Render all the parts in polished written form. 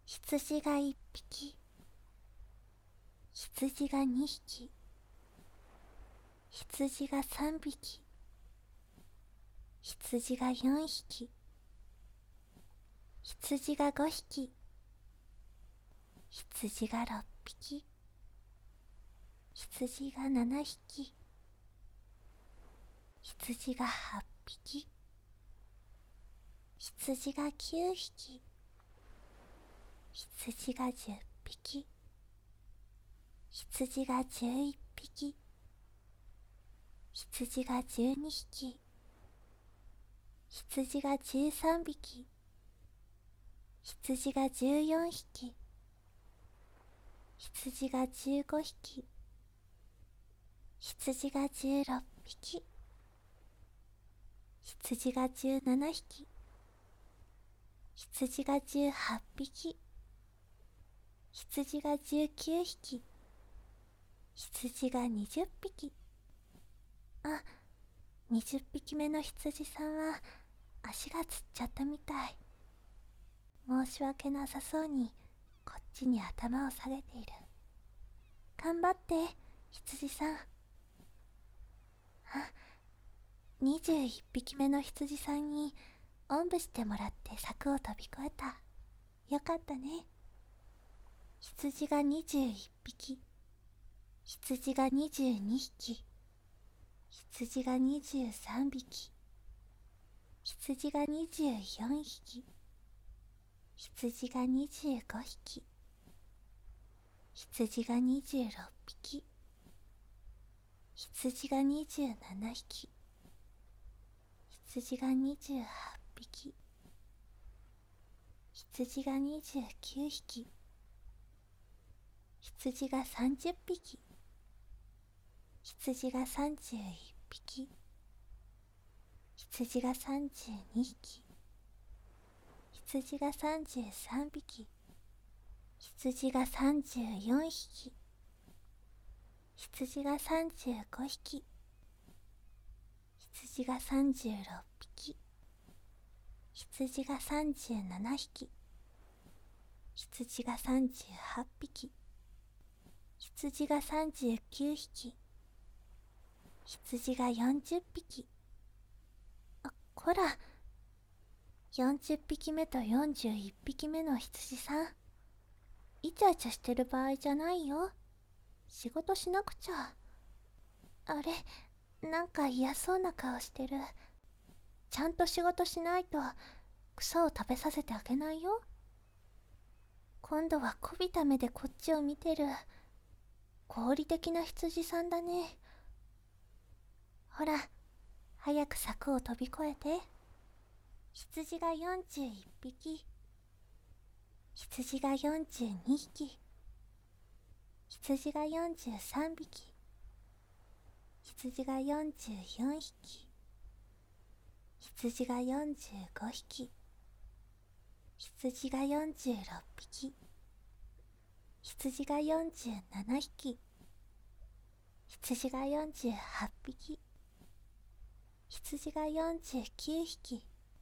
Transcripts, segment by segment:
羊が1匹、羊が2匹、羊が3匹、羊が4匹、羊が5匹、羊が6匹、羊が7匹、羊が8匹、羊が9匹、羊が10匹、羊が11匹、羊が12匹、羊が13匹、羊が14匹、羊が15匹、羊が16匹、羊が17匹、羊が18匹、羊が19匹、羊が20匹。あ、20匹目の羊さんは足がつっちゃったみたい。申し訳なさそうにこっちに頭を下げている。頑張って羊さん。あ、21匹目の羊さんにおんぶしてもらって柵を飛び越えた。よかったね。羊が21匹、羊が22匹、羊が23匹、羊が24匹、羊が25匹、羊が26匹、羊が27匹、羊が28匹、羊が29匹、羊が30匹、羊が31匹、羊が32匹、羊が33匹、羊が34匹、羊が35匹、羊が36匹、羊が37匹、羊が38匹、羊が39匹、羊が40匹。あ、こら、40匹目と41匹目の羊さん、イチャイチャしてる場合じゃないよ。仕事しなくちゃ。あれ、なんか嫌そうな顔してる。ちゃんと仕事しないと草を食べさせてあげないよ。今度はこびた目でこっちを見てる。合理的な羊さんだね。ほら、早く柵を飛び越えて。羊が41匹、羊が42匹、羊が43匹、羊が44匹、羊が45匹、羊が46匹、羊が47匹、羊が48匹、羊が49匹、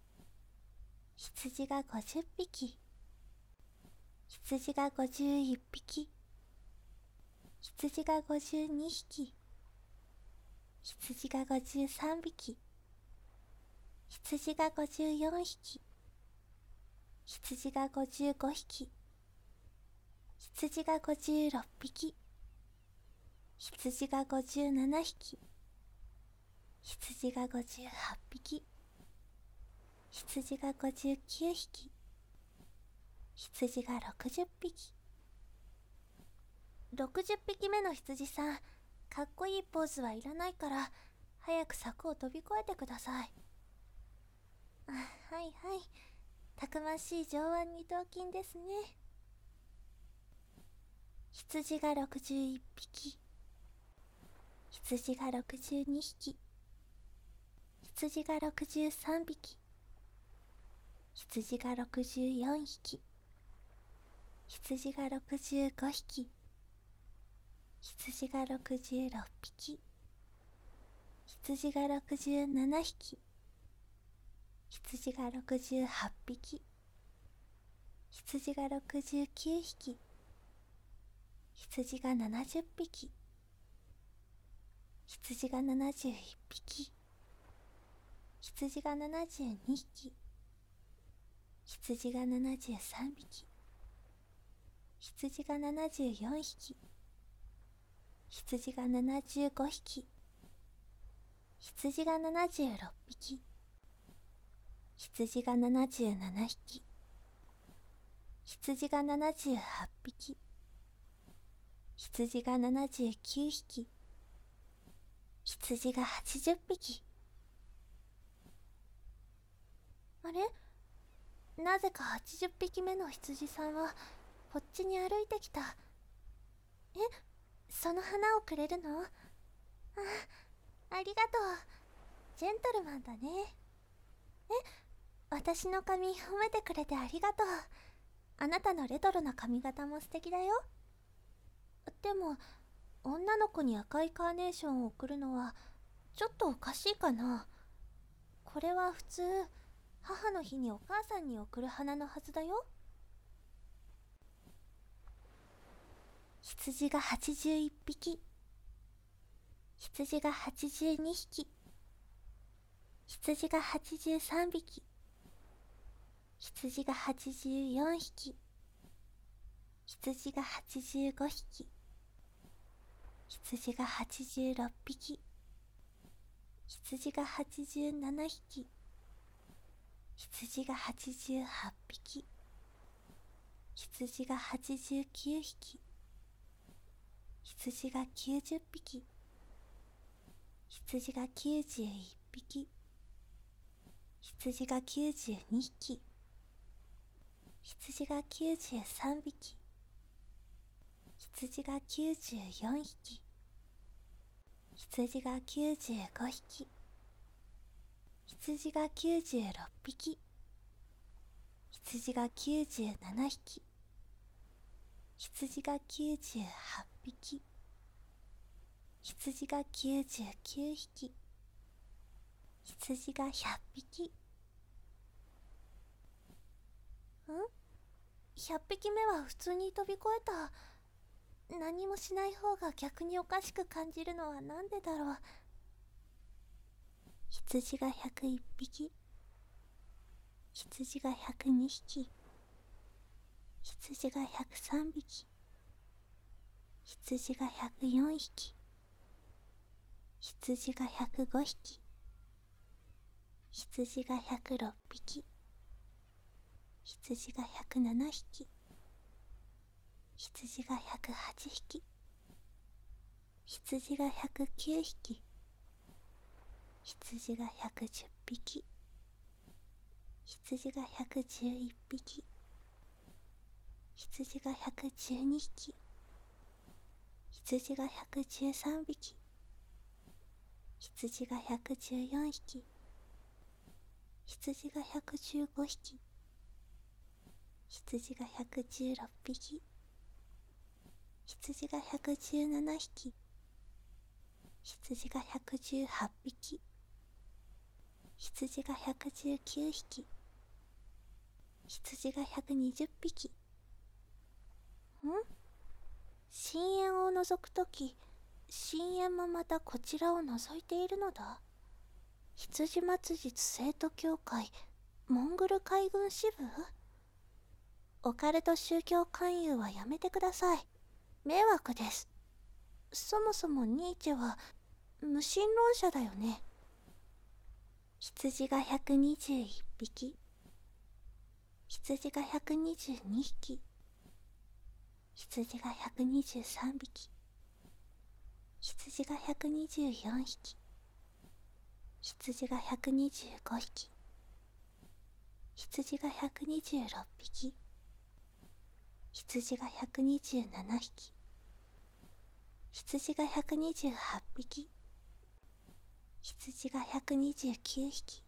羊が50匹、羊が51匹、羊が52匹、羊が53匹、羊が54匹、羊が55匹、羊が56匹、羊が57匹、羊が58匹、羊が59匹、羊が60匹。60匹目の羊さん、かっこいいポーズはいらないから早く柵を飛び越えてください。あ、はいはい、たくましい上腕二頭筋ですね。羊が61匹、羊が62匹、羊が63匹、羊が64匹、羊が65匹、羊が66匹、羊が67匹、羊が68匹、 羊が69匹、羊が70匹、羊が71匹、羊が72匹、羊が73匹、羊が74匹、羊が75匹、羊が76匹、羊が77匹、羊が78匹、羊が79匹、羊が80匹。あれ、なぜか80匹目の羊さんはこっちに歩いてきた。え、その花をくれるの？ありがとう。ジェントルマンだね。私の髪褒めてくれてありがとう。あなたのレトロな髪型も素敵だよ。でも、女の子に赤いカーネーションを贈るのはちょっとおかしいかな。これは普通、母の日にお母さんに贈る花のはずだよ。羊が81匹、羊が82匹、羊が83匹、羊が84匹、羊が85匹、羊が86匹、羊が87匹、羊が88匹、羊が89匹、羊が90匹、羊が91匹、羊が92匹、羊が93匹、羊が94匹、羊が95匹、羊が96匹、羊が97匹、羊が98匹、羊が99匹、羊が100匹。100匹目は普通に飛び越えた。何もしない方が逆におかしく感じるのはなんでだろう。羊が101匹、羊が102匹、羊が103匹、羊が104匹、羊が105匹、羊が106匹、羊が107匹、羊が108匹、羊が109匹、羊が110匹、羊が111匹、羊が112匹、羊が113匹、羊が114匹、羊が115匹、羊が116匹、羊が117匹、羊が118匹、羊が119匹、羊が120匹。深淵を覗くとき、深淵もまたこちらを覗いているのだ。羊末日生徒協会モンゴル海軍支部？オカルト宗教勧誘はやめてください。迷惑です。そもそもニーチェは無神論者だよね。羊が121匹、羊が122匹、羊が123匹、羊が124匹、羊が125匹、羊が126匹、羊が127匹、羊が128匹、羊が129匹、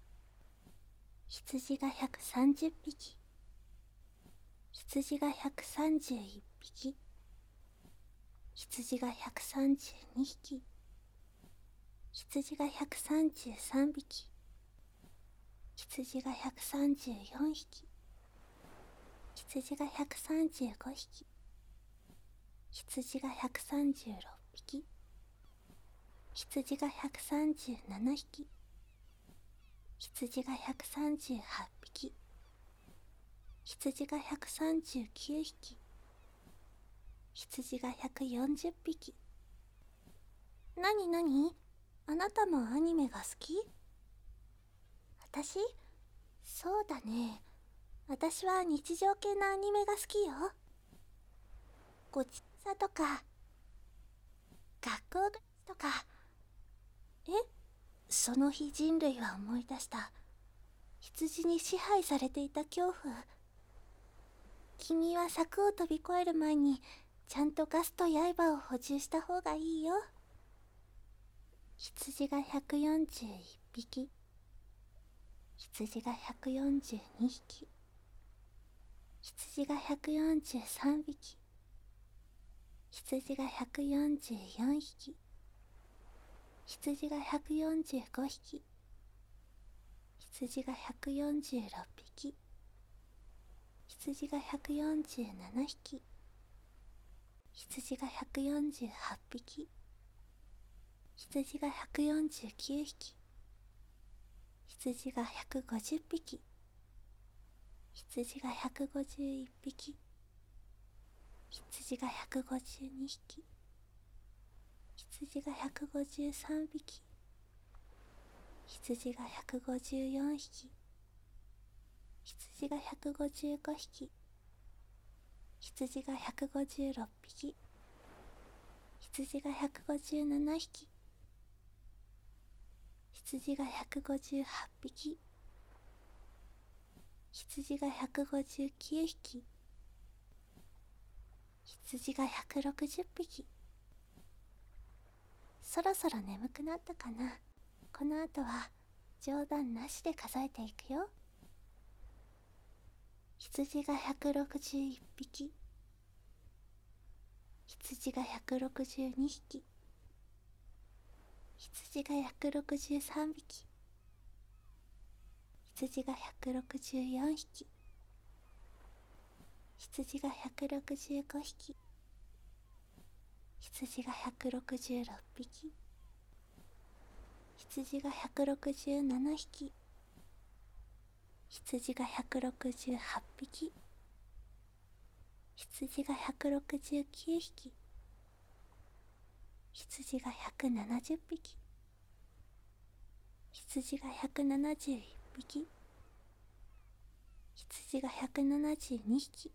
羊が130匹、羊が131匹、羊が132匹、羊が133匹、羊が134匹、 羊が135匹、羊が136匹、羊が137匹、羊が138匹、羊が139匹、羊が140匹。なになに？あなたもアニメが好き？私？そうだね。私は日常系のアニメが好きよ。ごちさとか、学校暮らしとか。え？その日人類は思い出した。羊に支配されていた恐怖。君は柵を飛び越える前に、ちゃんとガスと刃を補充した方がいいよ。羊が141匹、羊が142匹、羊が143匹、羊が144匹、羊が145匹、羊が146匹、羊が147匹、羊が148匹、羊が149匹、羊が150匹、羊が151匹、羊が152匹、羊が153匹、羊が154匹、羊が155匹、羊が156匹、羊が157匹、羊が158匹、羊が159匹、羊が160匹。そろそろ眠くなったかな。この後は冗談なしで数えていくよ。羊が161匹、羊が162匹、羊が163匹、羊が164匹、羊が165匹、羊が166匹、羊が167匹、羊が168匹、羊が169匹、羊が170匹、羊が171匹、羊が172匹、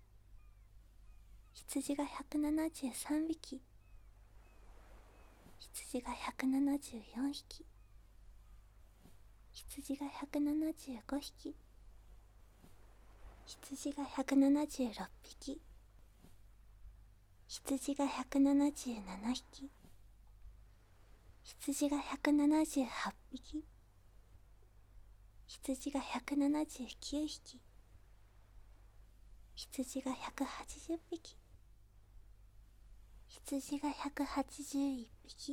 羊が173匹、羊が174匹、羊が175匹、羊が176匹、羊が177匹、羊が178匹、羊が179匹、羊が180匹、羊が181匹、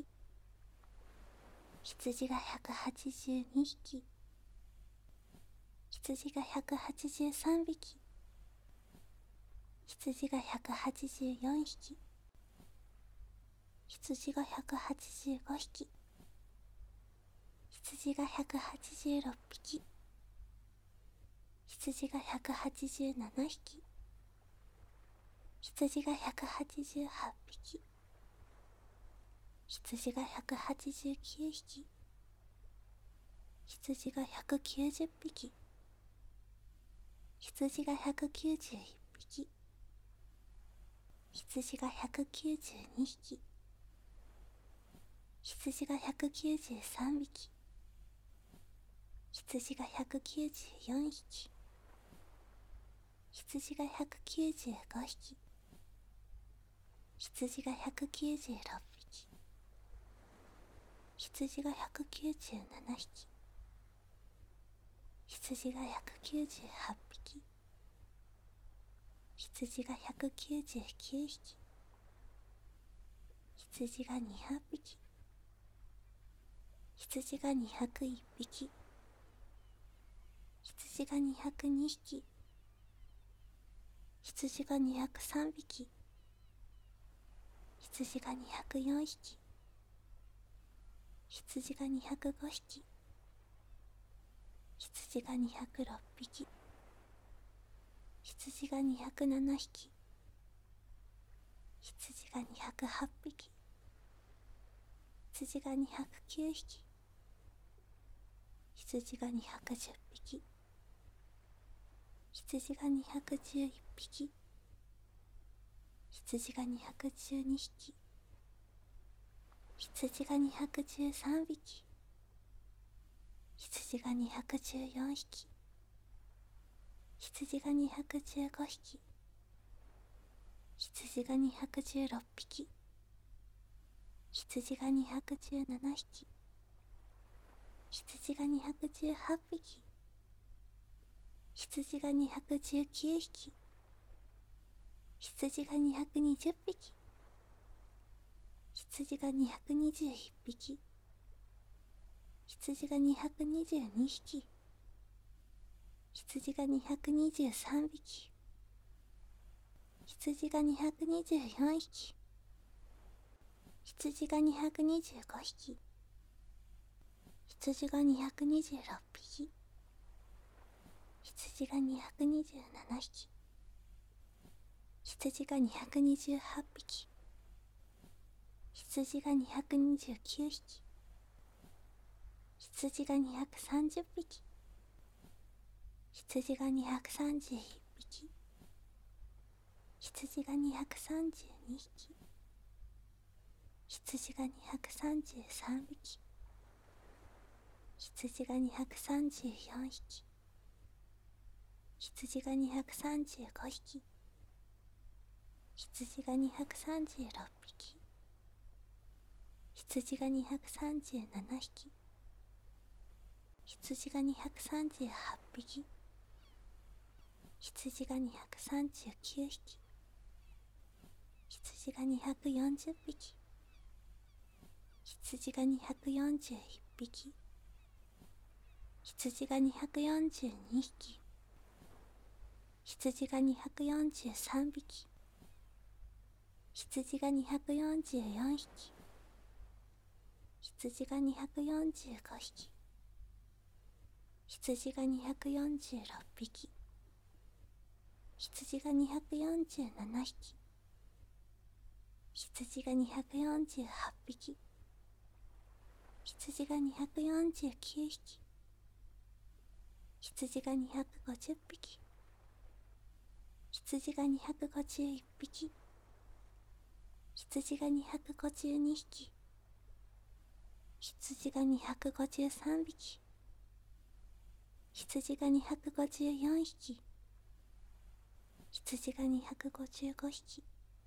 羊が182匹、羊が183匹、羊が184匹、羊が185匹、羊が186匹、羊が187匹、羊が188匹、羊が189匹、羊が190匹、羊が191匹、羊が192匹、羊が193匹、羊が194匹、羊が195匹、羊が196匹、羊が197匹、羊が198匹、羊が199匹、羊が200匹、羊が201匹、羊が202匹、 羊が203匹、羊が204匹、羊が205匹、羊が206匹、羊が207匹、羊が208匹、羊が209匹、羊が210匹、羊が211匹、羊が212匹、羊が213匹、羊が214匹、羊が215匹、羊が216匹、羊が217匹、羊が218匹、羊が219匹、羊が220匹、羊が221匹、羊が222匹、羊が223匹、羊が224匹、羊が225匹、羊が226匹、羊が227匹、羊が228匹、羊が229匹、羊が230匹、羊が231匹、羊が232匹、羊が233匹、羊が234匹、羊が235匹、羊が236匹、羊が237匹、羊が238匹、羊が239匹、羊が240匹、羊が241匹、羊が242匹、羊が243匹、羊が244匹、羊が245匹、羊が246匹、羊が247匹、羊が248匹、羊が249匹、羊が250匹、羊が251匹、羊が252匹、羊が253匹、羊が254匹、羊が255匹、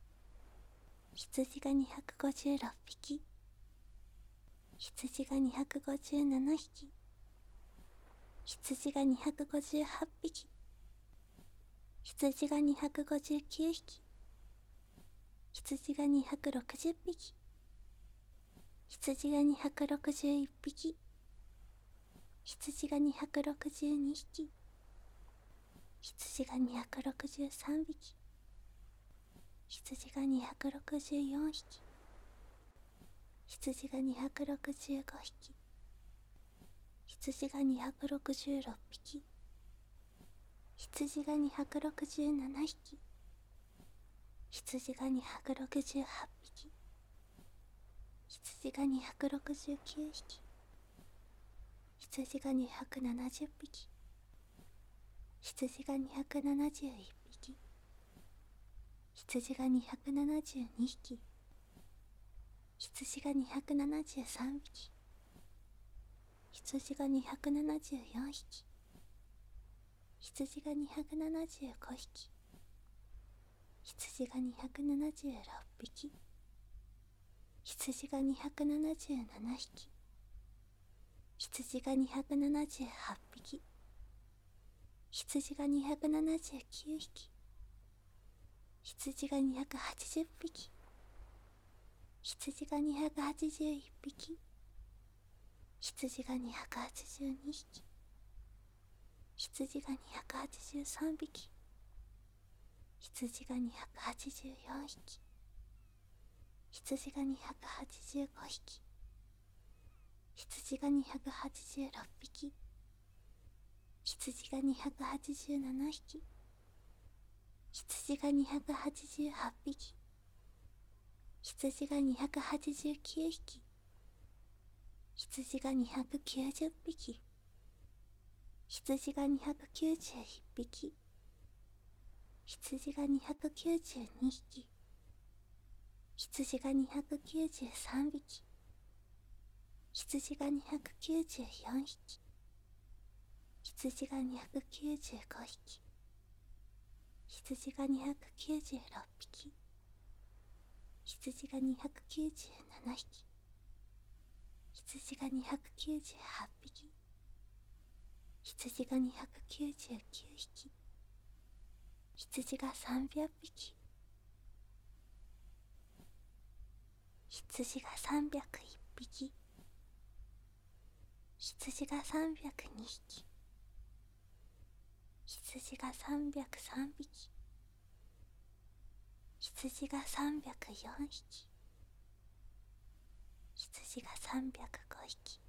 羊が256匹、羊が257匹、羊が258匹、羊が259匹、羊が260匹、羊が261匹、羊が262匹、羊が263匹、羊が264匹、羊が265匹、羊が266匹、羊が267匹、羊が268匹、羊が269匹、羊が270匹、羊が271匹、羊が272匹、羊が273匹、羊が274匹、羊が275匹、羊が276匹、羊が277匹、羊が278匹、羊が279匹、羊が280匹、羊が281匹、羊が282匹、羊が283匹、 羊が284匹、羊が285匹、羊が286匹、羊が287匹、羊が288匹、羊が289匹、羊が290匹、羊が291匹、羊が292匹、羊が293匹、羊が294匹、羊が295匹、羊が296匹、羊が297匹、羊が298匹、羊が299匹、羊が300匹、羊が301匹、羊が302匹、羊が303匹、羊が304匹、羊が305匹、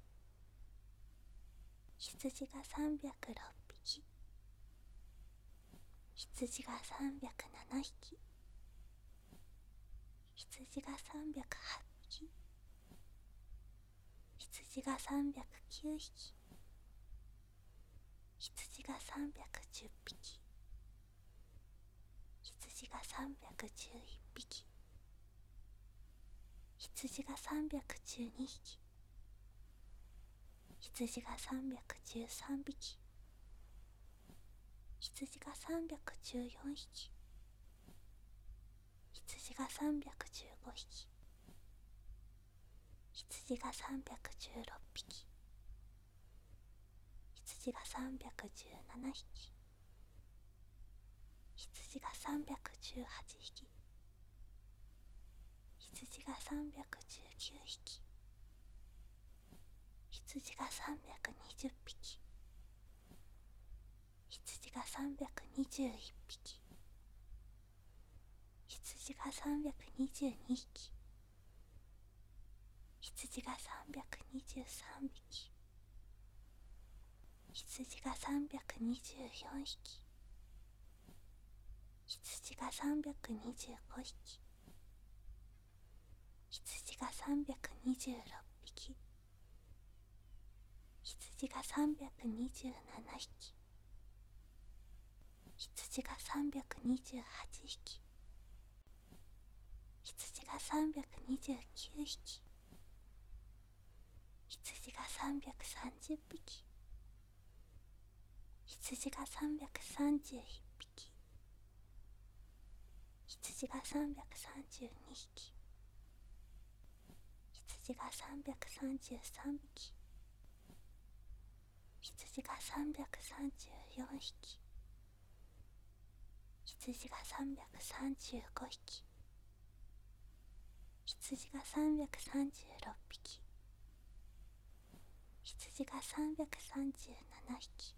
羊が306匹、羊が307匹、羊が308匹、羊が309匹、羊が310匹、羊が311匹、羊が312匹、羊が313匹、羊が314匹、羊が315匹、羊が316匹、羊が317匹、羊が318匹、羊が319匹、羊が320匹、羊が321匹、羊が322匹、羊が323匹、羊が324匹、羊が325匹、羊が326匹、羊が327匹、羊が328匹、羊が329匹、羊が330匹、羊が331匹、羊が332匹、羊が333匹、羊が334匹、羊が335匹、羊が336匹、羊が337匹、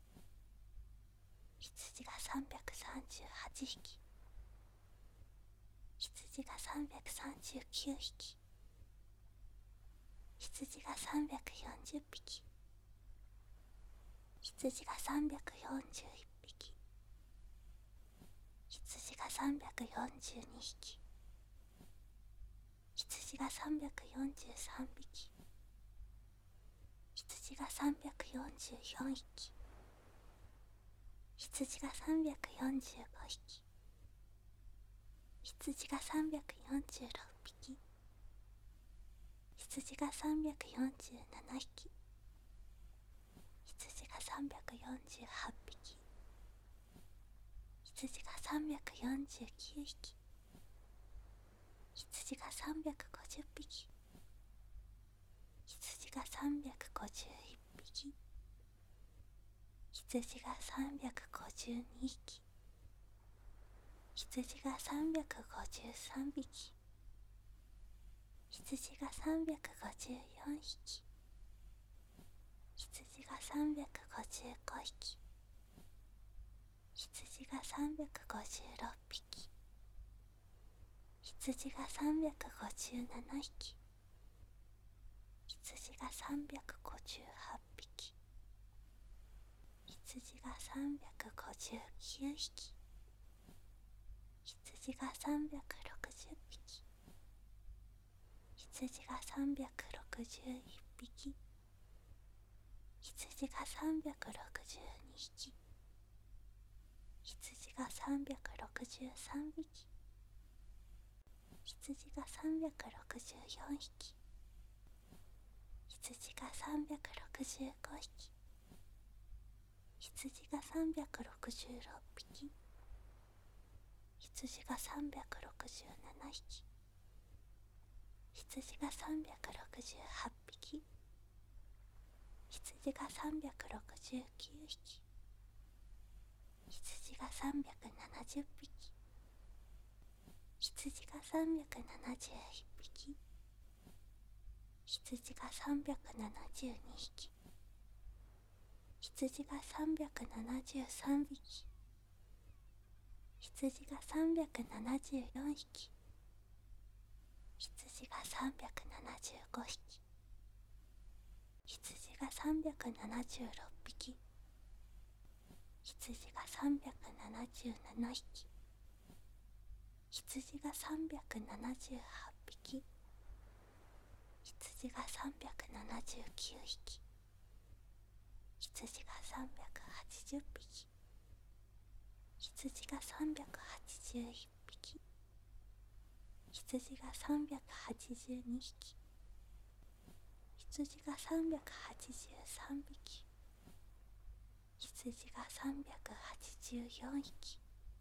羊が338匹、羊が339匹、羊が340匹、羊が341匹、羊が342匹、羊が343匹、羊が344匹、羊が345匹、羊が346匹、羊が347匹、羊が348匹、羊が349匹、羊が350匹、羊が351匹、羊が352匹、羊が353匹、羊が354匹、羊が355匹、羊羊が356匹、羊が357匹、羊が358匹、羊が359匹、羊が360匹、羊が361匹、羊が362匹、羊が363匹、羊が364匹、羊が365匹、羊が366匹、羊が367匹、羊が368匹、羊が369匹、羊が370匹、羊が371匹、羊が372匹、羊が373匹、羊が374匹、羊が375匹、羊が376匹、羊が377匹、羊が378匹、羊が379匹、羊が380匹、羊が381匹、羊が382匹、羊が383匹、羊が384匹、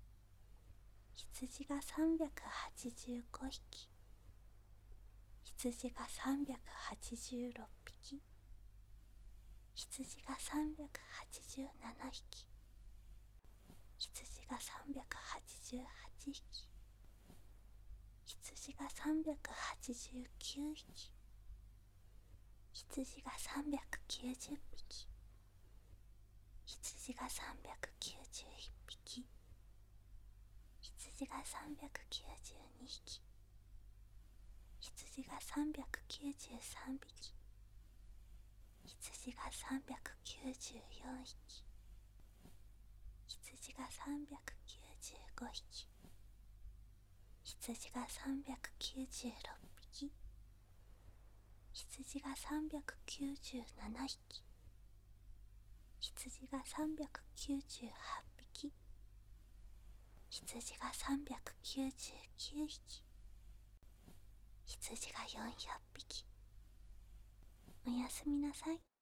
羊が385匹、羊が386匹、羊が387匹、羊が388匹、羊が389匹、羊が390匹、羊が391匹、羊が392匹、羊が393匹、羊が394匹、羊が395匹、羊が396匹、羊が397匹、羊が398匹、羊が399匹、羊が400匹。おやすみなさい。